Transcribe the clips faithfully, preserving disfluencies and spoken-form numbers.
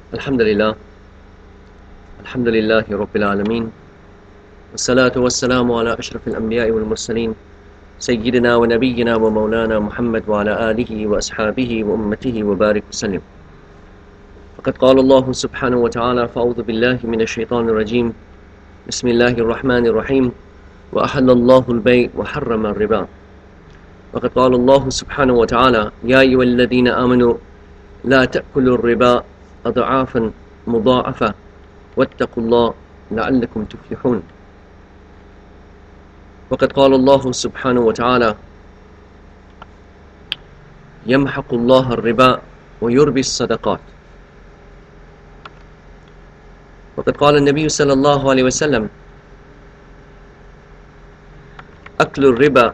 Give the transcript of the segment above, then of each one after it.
Alhamdulillah, Alhamdulillahi Rabbil Alameen, wassalatu wassalamu ala ashrafil anbiya'i wal mursaleen, Sayyidina wa nabiyyina wa maulana Muhammad wa ala alihi wa ashabihi wa ummatihi wa barik wa sallim. Faqad qala Allahu subhanahu wa ta'ala, fa'udhu billahi minash shaitanir rajim, bismillahir rahmanir rahim, wa ahalla Allahu al-bay' wa harrama ar-riba. Faqad qala Allahu subhanahu wa ta'ala, ya ayyuhalladhina amanu la ta'kulu ar-riba أضعافا مضاعفة واتقوا الله لعلكم تفلحون. وقد قال الله سبحانه وتعالى يمحق الله الربا ويربي الصدقات. وقد قال النبي صلى الله عليه وسلم أكل الربا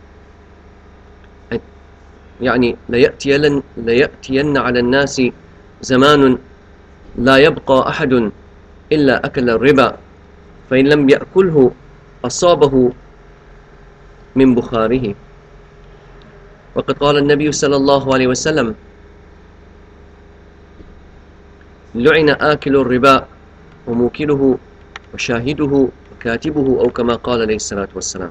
يعني ليأتين, ليأتين على الناس زمان لا يبقى أحد إلا أكل الربا فإن لم يأكله أصابه من بخاره. وقد قال النبي صلى الله عليه وسلم لعن آكل الربا وموكله وشاهده وكاتبه أو كما قال عليه الصلاة والسلام.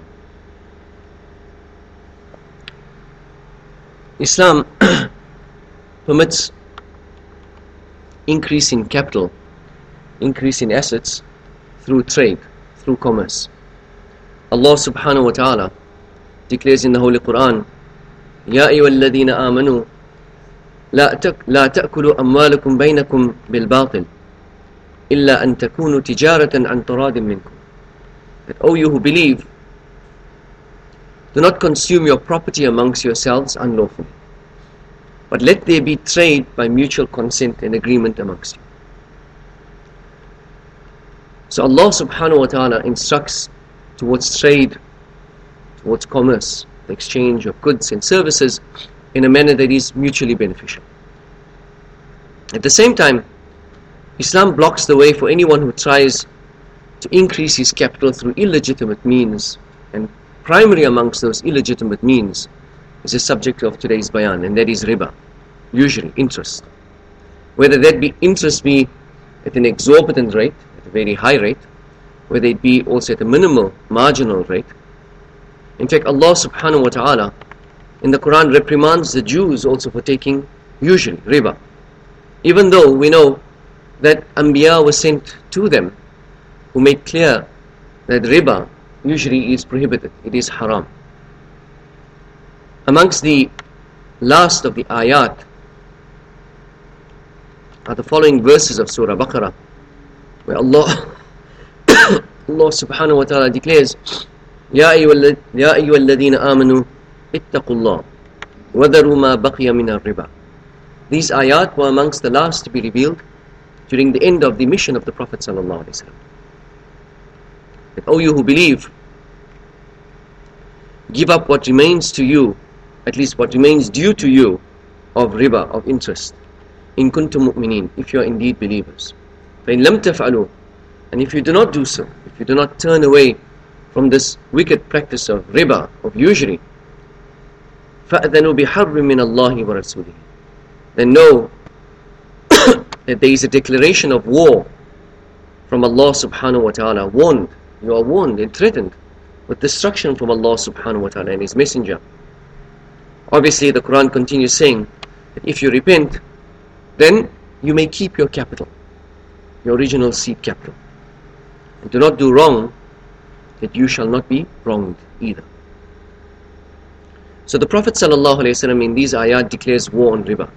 Islam permits increase in capital, increase in assets through trade, through commerce. Allah subhanahu wa ta'ala declares in the Holy Quran, Ya ayyuhalladhina amanu la ta'kulu amwalakum baynakum bil batil illa an takunu tijaratan an taradin minkum. That, O you who believe, do not consume your property amongst yourselves unlawfully, but let there be trade by mutual consent and agreement amongst you. So Allah subhanahu wa ta'ala instructs towards trade, towards commerce, the exchange of goods and services in a manner that is mutually beneficial. At the same time, Islam blocks the way for anyone who tries to increase his capital through illegitimate means, and primary amongst those illegitimate means is the subject of today's bayan, and that is riba, usually interest. Whether that be interest be at an exorbitant rate, at a very high rate, whether it be also at a minimal, marginal rate. In fact, Allah subhanahu wa ta'ala in the Quran reprimands the Jews also for taking usually riba, even though we know that Anbiya was sent to them who made clear that riba usually is prohibited, it is haram. Amongst the last of the ayat are the following verses of Surah Baqarah, where Allah Allah subhanahu wa ta'ala declares, Ya ayyuhalladhina amanu ittaqullah wa dharu ma baqiya min ar-riba. These ayat were amongst the last to be revealed during the end of the mission of the Prophet sallallahu alaihi wasallam. That, O you who believe, give up what remains to you, at least what remains due to you, of riba, of interest, in kuntum mu'mineen, if you are indeed believers. فَإِن لَمْ تَفْعَلُوا, and if you do not do so, if you do not turn away from this wicked practice of riba, of usury, فَأَذَنُوا بِحَرِّ مِنَ اللَّهِ وَرَسُولِهِ, then know that there is a declaration of war from Allah subhanahu wa ta'ala. Warned, you are warned and threatened with destruction from Allah subhanahu wa ta'ala and His Messenger. Obviously, the Quran continues saying that if you repent, then you may keep your capital, your original seed capital, and do not do wrong, that you shall not be wronged either. So the Prophet sallallahu alaihi wasallam in these ayat declares war on riba.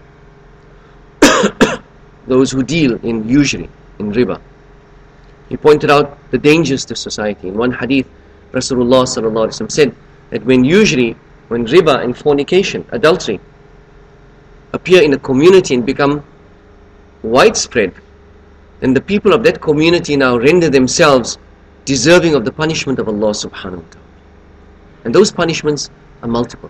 Those who deal in usury, in riba. He pointed out the dangers to society. In one hadith, Rasulullah sallallahu alaihi wasallam said that when usury, when riba and fornication, adultery, appear in a community and become widespread, then the people of that community now render themselves deserving of the punishment of Allah subhanahu wa ta'ala. And those punishments are multiple.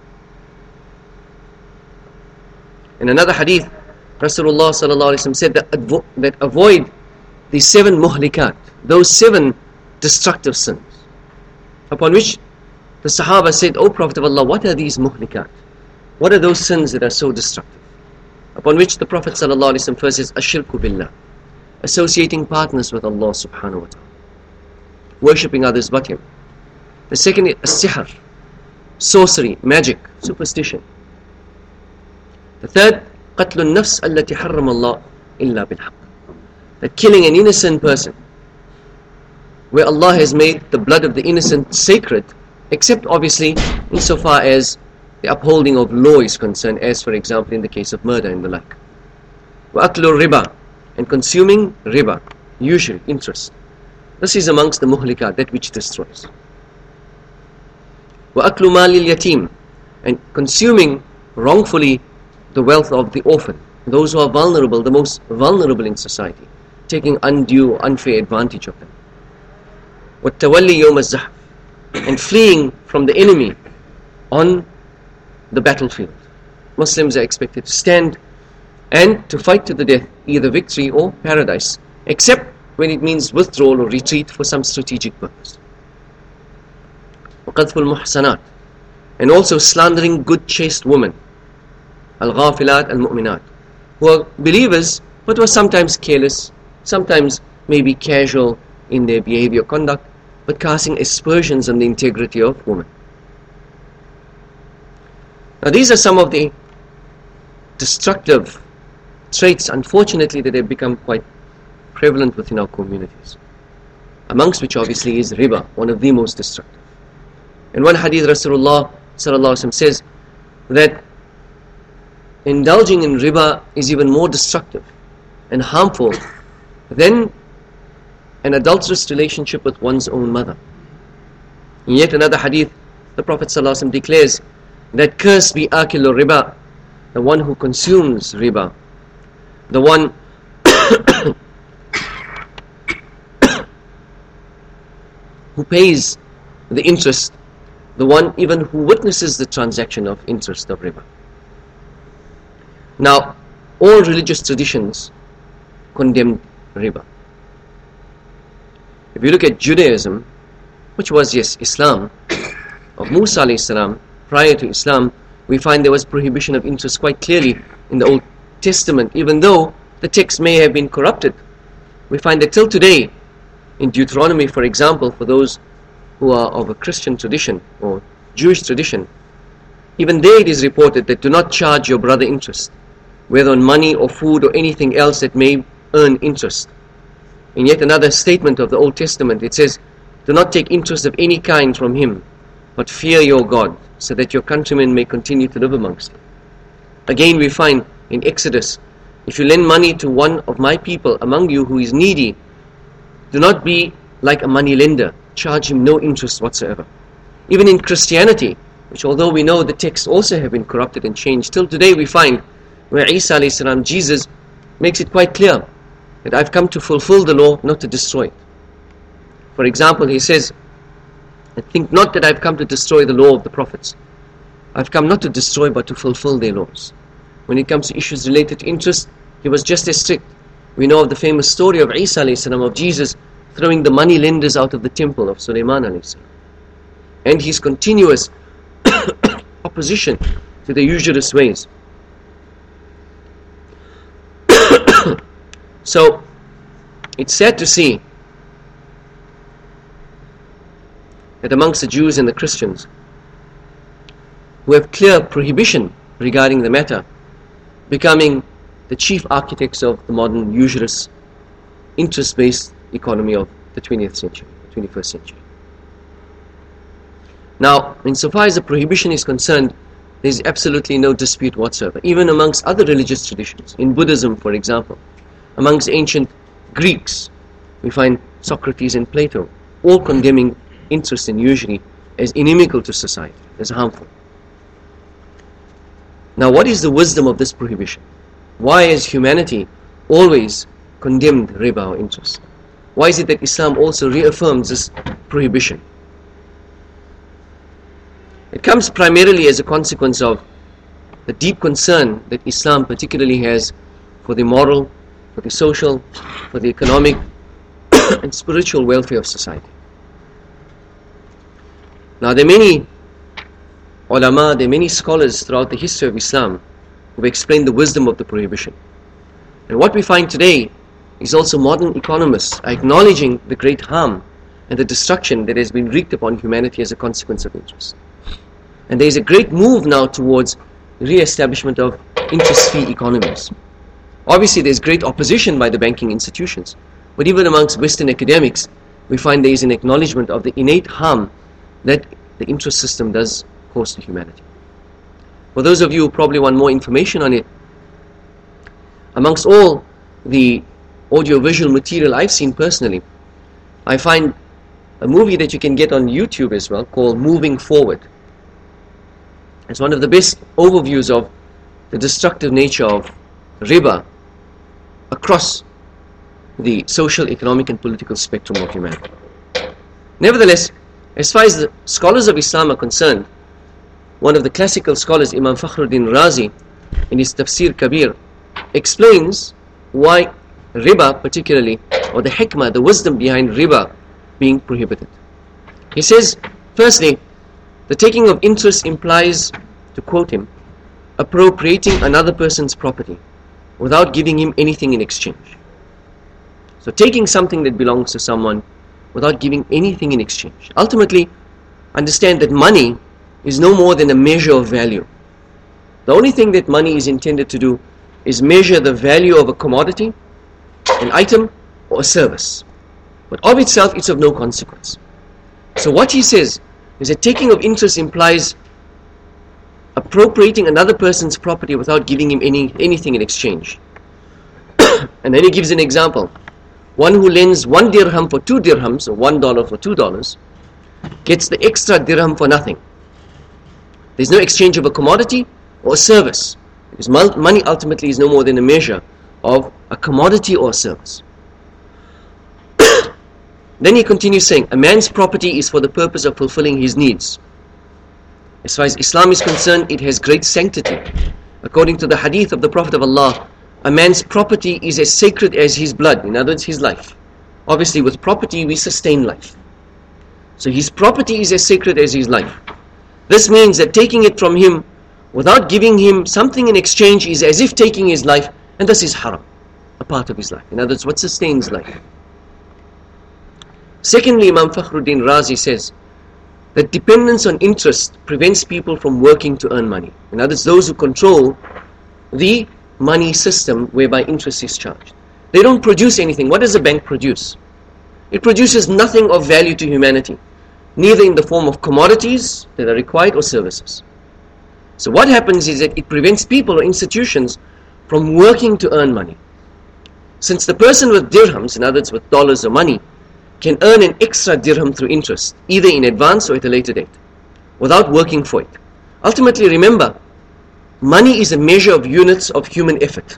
In another hadith, Rasulullah sallallahu alaihi wasallam said that, avo- that avoid the seven muhlikat, those seven destructive sins. Upon which the Sahaba said, O Prophet of Allah, what are these muhlikat? What are those sins that are so destructive? Upon which the Prophet ﷺ first says, Ashirku billah, associating partners with Allah subhanahu wa ta'ala, worshipping others but Him. The second is as-sihr, sorcery, magic, superstition. The third, قتل النفس التي حرم الله إلا بالحق, that killing an innocent person, where Allah has made the blood of the innocent sacred, except obviously insofar as the upholding of law is concerned, as for example in the case of murder and the like. وأكل الربا, and consuming riba, usury, interest. This is amongst the muhlikat, that which destroys. وأكل مال اليتيم, and consuming wrongfully the wealth of the orphan, those who are vulnerable, the most vulnerable in society, taking undue, unfair advantage of them. وَالتَّوَلِّي يَوْمَ الزَّحْفِ, and fleeing from the enemy on the battlefield. Muslims are expected to stand and to fight to the death, either victory or paradise, except when it means withdrawal or retreat for some strategic purpose. وَقَذْفُ الْمُحْسَنَاتِ, and also slandering good chaste women, al-ghafilat al-mu'minat, who are believers but who are sometimes careless, sometimes maybe casual in their behavior, conduct, but casting aspersions on the integrity of women. Now these are some of the destructive traits, unfortunately, that have become quite prevalent within our communities, amongst which obviously is riba, one of the most destructive. In one hadith, Rasulullah sallallahu alaihi wasallam says that indulging in riba is even more destructive and harmful than an adulterous relationship with one's own mother. In yet another hadith, the Prophet ﷺ declares that cursed be akilu riba, the one who consumes riba, the one who pays the interest, the one even who witnesses the transaction of interest of riba. Now, all religious traditions condemned riba. If you look at Judaism, which was, yes, Islam, of Musa alayhi salam, prior to Islam, we find there was prohibition of interest quite clearly in the Old Testament, even though the text may have been corrupted. We find that till today, in Deuteronomy, for example, for those who are of a Christian tradition or Jewish tradition, even there it is reported that do not charge your brother interest, whether on money or food or anything else that may earn interest. In yet another statement of the Old Testament, it says, do not take interest of any kind from him, but fear your God, so that your countrymen may continue to live amongst you. Again we find in Exodus, if you lend money to one of my people among you who is needy, do not be like a money lender, charge him no interest whatsoever. Even in Christianity, which although we know the texts also have been corrupted and changed, till today we find where Isa alayhi salam, Jesus, makes it quite clear that I've come to fulfill the law, not to destroy it. For example, he says, I think not that I've come to destroy the law of the prophets. I've come not to destroy but to fulfill their laws. When it comes to issues related to interest, he was just as strict. We know of the famous story of Isa alayhi salam, of Jesus throwing the money lenders out of the temple of Sulaiman alayhi salam, and his continuous opposition to the usurious ways. So it's sad to see that amongst the Jews and the Christians who have clear prohibition regarding the matter, becoming the chief architects of the modern usurious interest-based economy of the twentieth century, twenty-first century. Now, insofar as the prohibition is concerned, there is absolutely no dispute whatsoever, even amongst other religious traditions. In Buddhism, for example, amongst ancient Greeks, we find Socrates and Plato all condemning interest and usury as inimical to society, as harmful. Now, what is the wisdom of this prohibition? Why has humanity always condemned riba or interest? Why is it that Islam also reaffirms this prohibition? It comes primarily as a consequence of the deep concern that Islam particularly has for the moral, for the social, for the economic and spiritual welfare of society. Now there are many ulama, there are many scholars throughout the history of Islam who explain the wisdom of the prohibition. And what we find today is also modern economists are acknowledging the great harm and the destruction that has been wreaked upon humanity as a consequence of interest. And there is a great move now towards re-establishment of interest-free economies. Obviously, there's great opposition by the banking institutions, but even amongst Western academics, we find there is an acknowledgement of the innate harm that the interest system does cause to humanity. For those of you who probably want more information on it, amongst all the audio-visual material I've seen personally, I find a movie that you can get on YouTube as well called Moving Forward. It's one of the best overviews of the destructive nature of riba across the social, economic and political spectrum of humanity. Nevertheless, as far as the scholars of Islam are concerned, one of the classical scholars, Imam Fakhruddin Razi, in his Tafsir Kabir, explains why riba particularly, or the hikmah, the wisdom behind riba being prohibited. He says, firstly, the taking of interest implies, to quote him, appropriating another person's property without giving him anything in exchange. So taking something that belongs to someone without giving anything in exchange. Ultimately, understand that money is no more than a measure of value. The only thing that money is intended to do is measure the value of a commodity, an item, or a service. But of itself, it's of no consequence. So what he says is that taking of interest implies appropriating another person's property without giving him any anything in exchange. And then he gives an example. One who lends one dirham for two dirhams, or one dollar for two dollars, gets the extra dirham for nothing. There's no exchange of a commodity or a service, because money ultimately is no more than a measure of a commodity or a service. Then he continues saying, a man's property is for the purpose of fulfilling his needs. As far as Islam is concerned, it has great sanctity. According to the hadith of the Prophet of Allah, a man's property is as sacred as his blood, in other words, his life. Obviously, with property, we sustain life. So his property is as sacred as his life. This means that taking it from him without giving him something in exchange is as if taking his life, and thus is haram, a part of his life. In other words, what sustains life. Secondly, Imam Fakhruddin Razi says that dependence on interest prevents people from working to earn money. In other words, those who control the money system whereby interest is charged. They don't produce anything. What does a bank produce? It produces nothing of value to humanity, neither in the form of commodities that are required or services. So what happens is that it prevents people or institutions from working to earn money. Since the person with dirhams, in other words with dollars or money, can earn an extra dirham through interest, either in advance or at a later date, without working for it. Ultimately, remember, money is a measure of units of human effort.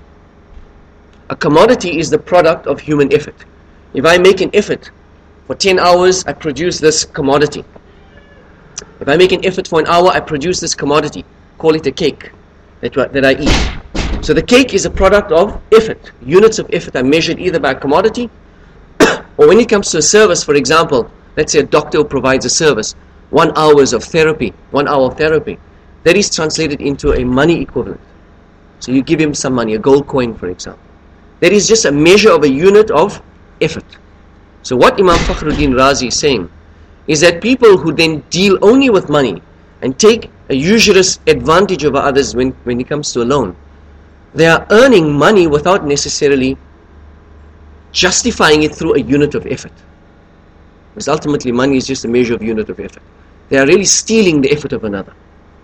A commodity is the product of human effort. If I make an effort for ten hours, I produce this commodity. If I make an effort for an hour, I produce this commodity. Call it a cake that, that I eat. So the cake is a product of effort. Units of effort are measured either by a commodity, or when it comes to a service, for example, let's say a doctor who provides a service, one hours of therapy, one hour of therapy, that is translated into a money equivalent. So you give him some money, a gold coin for example. That is just a measure of a unit of effort. So what Imam Fakhruddin Razi is saying is that people who then deal only with money and take a usurious advantage over others when, when it comes to a loan, they are earning money without necessarily justifying it through a unit of effort. Because ultimately money is just a measure of unit of effort. They are really stealing the effort of another.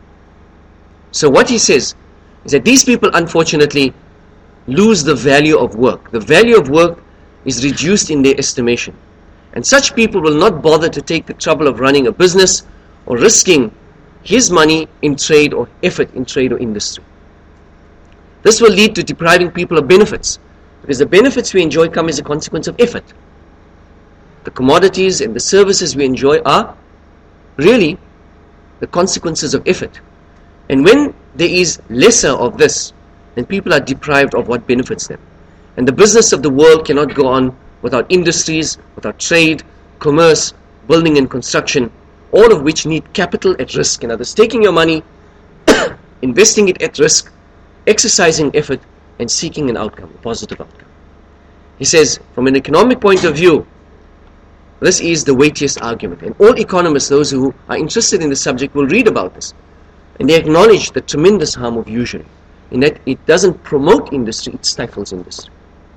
So what he says is that these people unfortunately lose the value of work. The value of work is reduced in their estimation. And such people will not bother to take the trouble of running a business or risking his money in trade or effort in trade or industry. This will lead to depriving people of benefits, because the benefits we enjoy come as a consequence of effort. The commodities and the services we enjoy are really the consequences of effort. And when there is lesser of this, then people are deprived of what benefits them. And the business of the world cannot go on without industries, without trade, commerce, building and construction, all of which need capital at risk. In other words, taking your money, investing it at risk, exercising effort and seeking an outcome, a positive outcome. He says, from an economic point of view, this is the weightiest argument. And all economists, those who are interested in the subject, will read about this. And they acknowledge the tremendous harm of usury, in that it doesn't promote industry, it stifles industry.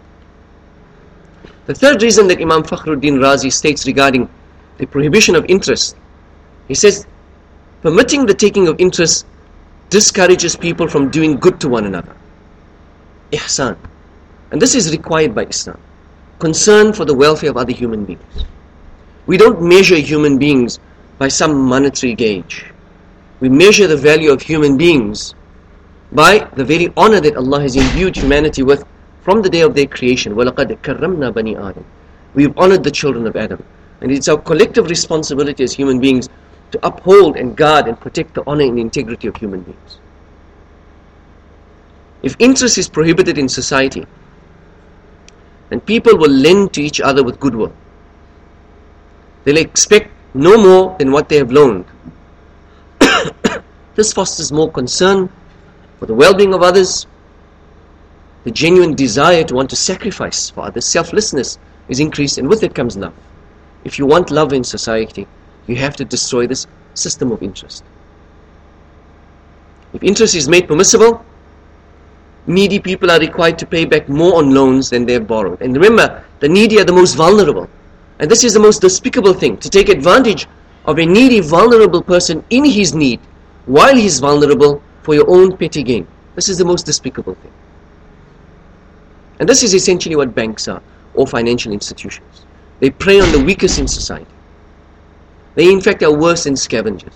The third reason that Imam Fakhruddin Razi states regarding the prohibition of interest, he says, permitting the taking of interest discourages people from doing good to one another. Ihsan. And this is required by Islam. Concern for the welfare of other human beings. We don't measure human beings by some monetary gauge. We measure the value of human beings by the very honor that Allah has imbued humanity with from the day of their creation. وَلَقَدْ كَرَّمْنَا بَنِي آدَمَ. We've honored the children of Adam. And it's our collective responsibility as human beings to uphold and guard and protect the honor and integrity of human beings. If interest is prohibited in society, then people will lend to each other with goodwill. They'll expect no more than what they have loaned. This fosters more concern for the well-being of others. The genuine desire to want to sacrifice for others, selflessness, is increased, and with it comes love. If you want love in society, you have to destroy this system of interest. If interest is made permissible, needy people are required to pay back more on loans than they have borrowed. And remember, the needy are the most vulnerable. And this is the most despicable thing, to take advantage of a needy, vulnerable person in his need, while he is vulnerable, for your own petty gain. This is the most despicable thing. And this is essentially what banks are, or financial institutions. They prey on the weakest in society. They in fact are worse than scavengers.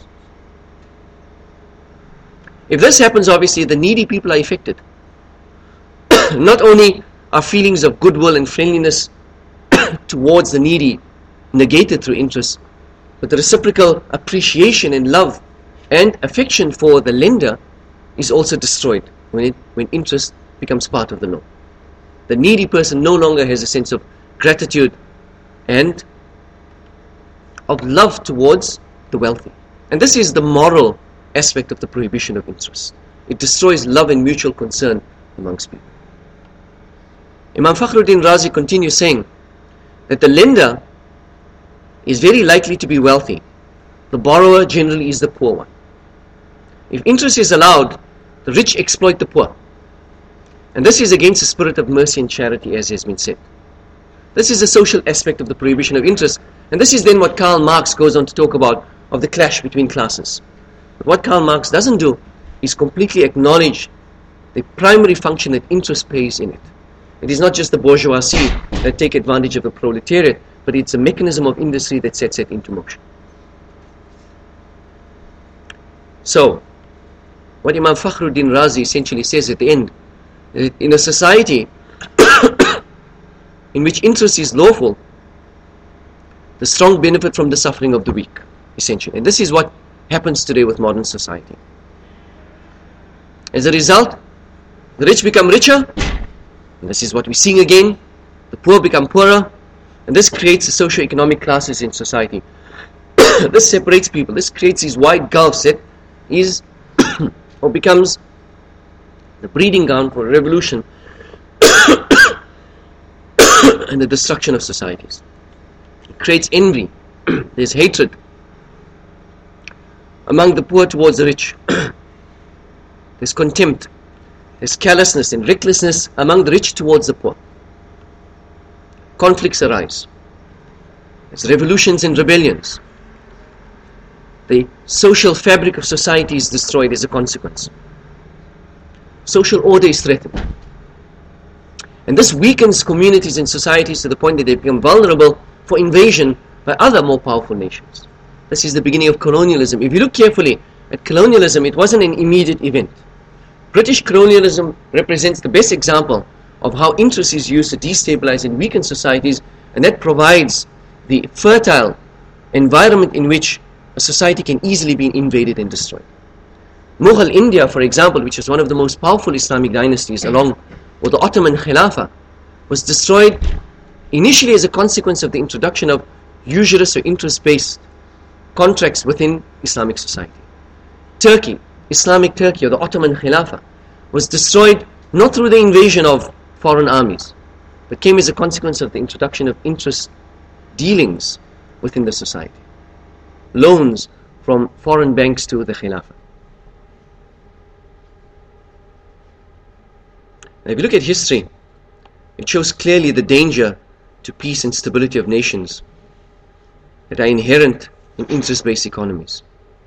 If this happens, obviously the needy people are affected. Not only are feelings of goodwill and friendliness towards the needy negated through interest, but the reciprocal appreciation and love and affection for the lender is also destroyed when, it, when interest becomes part of the law. The needy person no longer has a sense of gratitude and of love towards the wealthy. And this is the moral aspect of the prohibition of interest. It destroys love and mutual concern amongst people. Imam Fakhruddin Razi continues saying that the lender is very likely to be wealthy. The borrower generally is the poor one. If interest is allowed, the rich exploit the poor. And this is against the spirit of mercy and charity, as has been said. This is the social aspect of the prohibition of interest. And this is then what Karl Marx goes on to talk about, of the clash between classes. But what Karl Marx doesn't do is completely acknowledge the primary function that interest plays in it. It is not just the bourgeoisie that take advantage of the proletariat, but it's a mechanism of industry that sets it into motion. So, what Imam Fakhruddin Razi essentially says at the end, that in a society in which interest is lawful, the strong benefit from the suffering of the weak, essentially. And this is what happens today with modern society. As a result, the rich become richer, and this is what we're seeing again. The poor become poorer, and this creates the socio-economic classes in society. This separates people. This creates these wide gulfs that is or becomes the breeding ground for a revolution and the destruction of societies. It creates envy. There's hatred among the poor towards the rich. There's contempt. There's carelessness and recklessness among the rich towards the poor. Conflicts arise. There's revolutions and rebellions. The social fabric of society is destroyed as a consequence. Social order is threatened. And this weakens communities and societies to the point that they become vulnerable for invasion by other more powerful nations. This is the beginning of colonialism. If you look carefully at colonialism, it wasn't an immediate event. British colonialism represents the best example of how interest is used to destabilize and weaken societies, and that provides the fertile environment in which a society can easily be invaded and destroyed. Mughal India, for example, which is one of the most powerful Islamic dynasties along with the Ottoman Khilafah, was destroyed initially as a consequence of the introduction of usurious or interest-based contracts within Islamic society. Turkey, Islamic Turkey, or the Ottoman Khilafah, was destroyed not through the invasion of foreign armies, but came as a consequence of the introduction of interest dealings within the society. Loans from foreign banks to the Khilafah. Now, if you look at history, it shows clearly the danger to peace and stability of nations that are inherent in interest-based economies.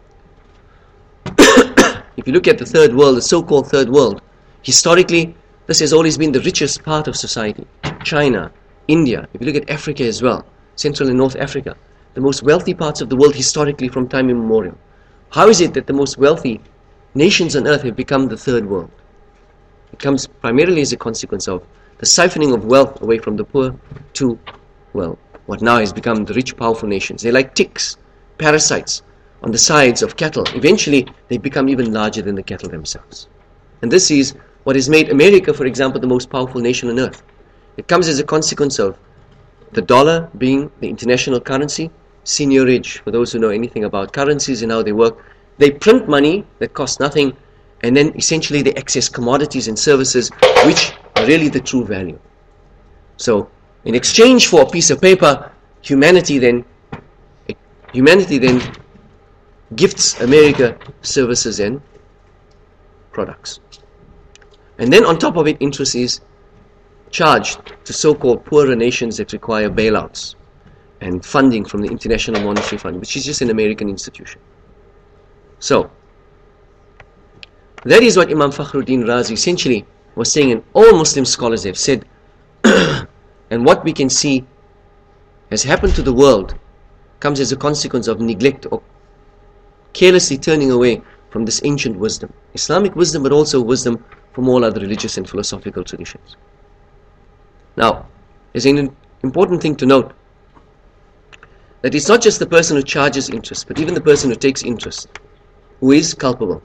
If you look at the third world, the so-called third world, historically, this has always been the richest part of society. China, India, if you look at Africa as well, Central and North Africa, the most wealthy parts of the world historically from time immemorial. How is it that the most wealthy nations on earth have become the third world? It comes primarily as a consequence of the siphoning of wealth away from the poor to, well, what now has become the rich, powerful nations. They're like ticks, parasites on the sides of cattle. Eventually, they become even larger than the cattle themselves. And this is what has made America, for example, the most powerful nation on earth. It comes as a consequence of the dollar being the international currency, seigniorage, for those who know anything about currencies and how they work. They print money that costs nothing, and then essentially they access commodities and services which are really the true value. So, in exchange for a piece of paper, humanity then humanity then gifts America services and products. And then on top of it, interest is charged to so-called poorer nations that require bailouts and funding from the International Monetary Fund, which is just an American institution. So, that is what Imam Fakhruddin Razi essentially was saying, and all Muslim scholars have said, and what we can see has happened to the world comes as a consequence of neglect or carelessly turning away from this ancient wisdom, Islamic wisdom, but also wisdom from all other religious and philosophical traditions. Now, there's an important thing to note, that it's not just the person who charges interest, but even the person who takes interest, who is culpable.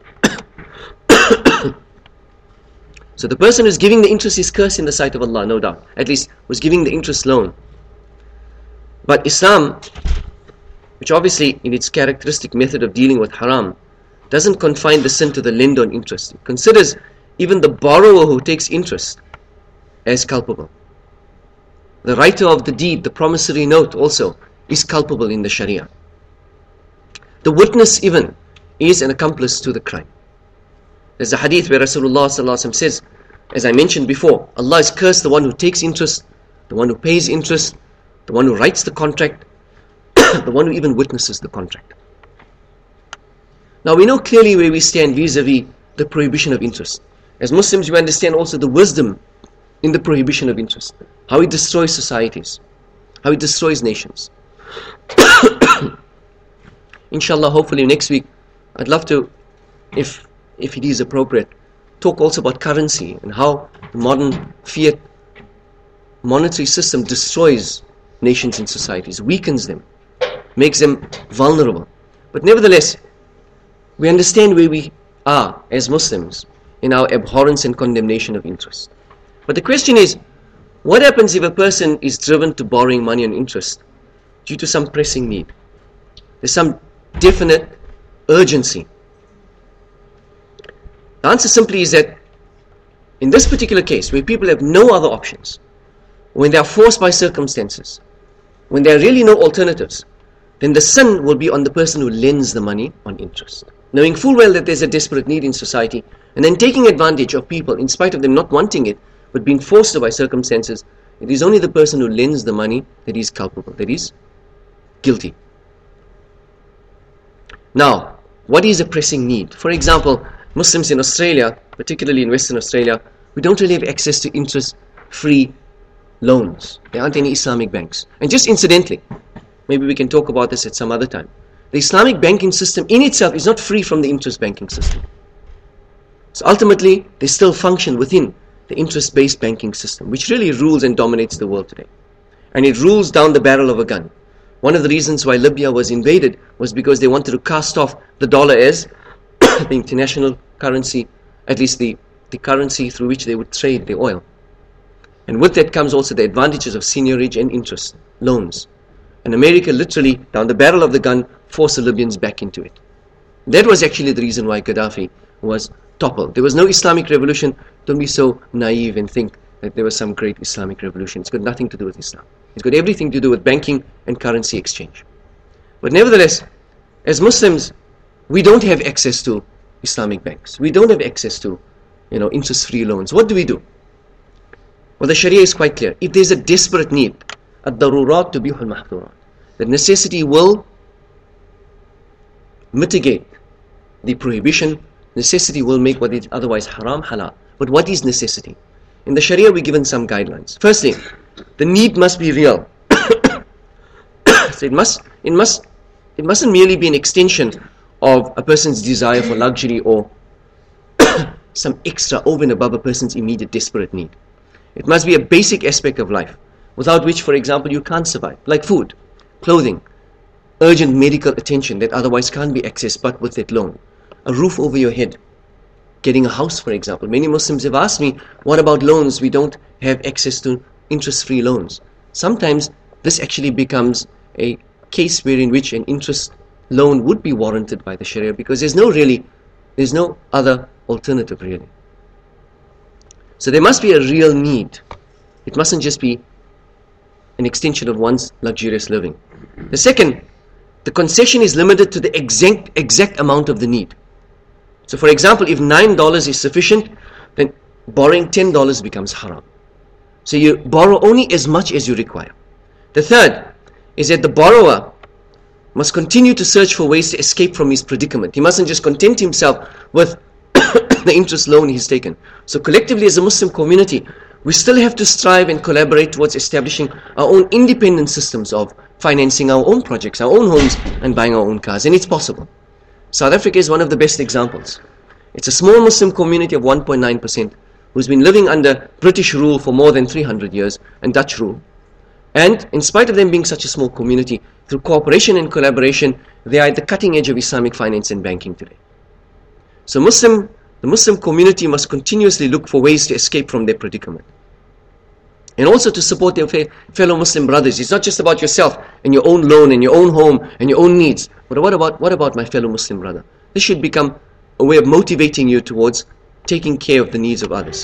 So the person who's giving the interest is cursed in the sight of Allah, no doubt. At least was giving the interest loan. But Islam, which obviously in its characteristic method of dealing with haram, doesn't confine the sin to the lender on interest. It considers even the borrower who takes interest as culpable. The writer of the deed, the promissory note also, is culpable in the Sharia. The witness even is an accomplice to the crime. There's a hadith where Rasulullah sallallahu alaihi wasallam says, as I mentioned before, Allah has cursed the one who takes interest, the one who pays interest, the one who writes the contract, the one who even witnesses the contract. Now we know clearly where we stand vis-a-vis the prohibition of interest. As Muslims, we understand also the wisdom in the prohibition of interest, how it destroys societies, how it destroys nations. Inshallah, hopefully next week, I'd love to, if if it is appropriate, talk also about currency and how the modern fiat monetary system destroys nations and societies, weakens them, makes them vulnerable. But nevertheless, we understand where we are as Muslims in our abhorrence and condemnation of interest. But the question is, what happens if a person is driven to borrowing money on interest due to some pressing need? There's some definite urgency. The answer simply is that in this particular case, where people have no other options, when they are forced by circumstances, when there are really no alternatives, then the sin will be on the person who lends the money on interest, knowing full well that there's a desperate need in society, and then taking advantage of people in spite of them not wanting it, but being forced to by circumstances. It is only the person who lends the money that is culpable, that is guilty. Now, what is a pressing need? For example, Muslims in Australia, particularly in Western Australia, we don't really have access to interest-free loans. There aren't any Islamic banks. And just incidentally, maybe we can talk about this at some other time, the Islamic banking system in itself is not free from the interest banking system. So ultimately, they still function within the interest-based banking system, which really rules and dominates the world today. And it rules down the barrel of a gun. One of the reasons why Libya was invaded was because they wanted to cast off the dollar as the international currency, at least the, the currency through which they would trade the oil. And with that comes also the advantages of seigniorage and interest, loans. And America literally, down the barrel of the gun, forced the Libyans back into it. That was actually the reason why Gaddafi was topple. There was no Islamic revolution. Don't be so naive and think that there was some great Islamic revolution. It's got nothing to do with Islam. It's got everything to do with banking and currency exchange. But nevertheless, as Muslims, we don't have access to Islamic banks. We don't have access to, you know, interest-free loans. What do we do? Well, the Sharia is quite clear. If there's a desperate need, ad-darurat tubihu al-mahdhurat, the necessity will mitigate the prohibition. Necessity will make what is otherwise haram halal. But what is necessity? In the Sharia, we're given some guidelines. Firstly, the need must be real. So it must, it must, it mustn't merely be an extension of a person's desire for luxury or some extra over and above a person's immediate desperate need. It must be a basic aspect of life, without which, for example, you can't survive, like food, clothing, urgent medical attention that otherwise can't be accessed but with that loan, a roof over your head, getting a house, for example. Many Muslims have asked me, what about loans? We don't have access to interest-free loans. Sometimes this actually becomes a case wherein which an interest loan would be warranted by the Sharia, because there's no really, there's no other alternative really. So there must be a real need. It mustn't just be an extension of one's luxurious living. The second, the concession is limited to the exact, exact amount of the need. So for example, if nine dollars is sufficient, then borrowing ten dollars becomes haram. So you borrow only as much as you require. The third is that the borrower must continue to search for ways to escape from his predicament. He mustn't just content himself with the interest loan he's taken. So collectively as a Muslim community, we still have to strive and collaborate towards establishing our own independent systems of financing our own projects, our own homes, and buying our own cars. And it's possible. South Africa is one of the best examples. It's a small Muslim community of one point nine percent who's been living under British rule for more than three hundred years and Dutch rule. And in spite of them being such a small community, through cooperation and collaboration, they are at the cutting edge of Islamic finance and banking today. So Muslim, the Muslim community must continuously look for ways to escape from their predicament. And also to support their fellow Muslim brothers. It's not just about yourself and your own loan and your own home and your own needs. But what about, what about my fellow Muslim brother? This should become a way of motivating you towards taking care of the needs of others.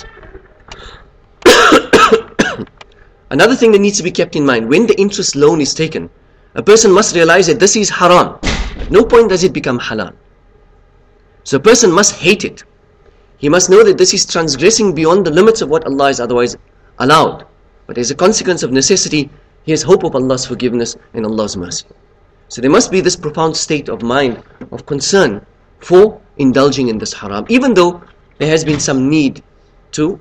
Another thing that needs to be kept in mind, when the interest loan is taken, a person must realize that this is haram. At no point does it become halal. So a person must hate it. He must know that this is transgressing beyond the limits of what Allah has otherwise allowed. But as a consequence of necessity, he has hope of Allah's forgiveness and Allah's mercy. So there must be this profound state of mind, of concern for indulging in this haram, even though there has been some need to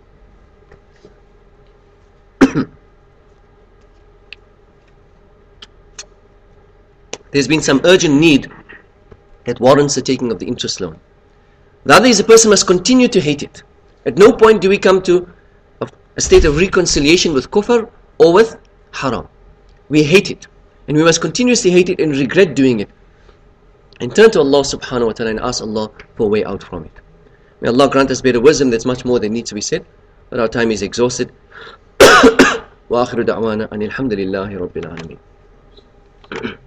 there's been some urgent need that warrants the taking of the interest loan. The other is a person must continue to hate it. At no point do we come to a state of reconciliation with kufr or with haram. We hate it. And we must continuously hate it and regret doing it. And turn to Allah subhanahu wa ta'ala and ask Allah for a way out from it. May Allah grant us better wisdom. That's much more than needs to be said. But our time is exhausted. وآخر دعوانا أن الحمد لله رب العالمين.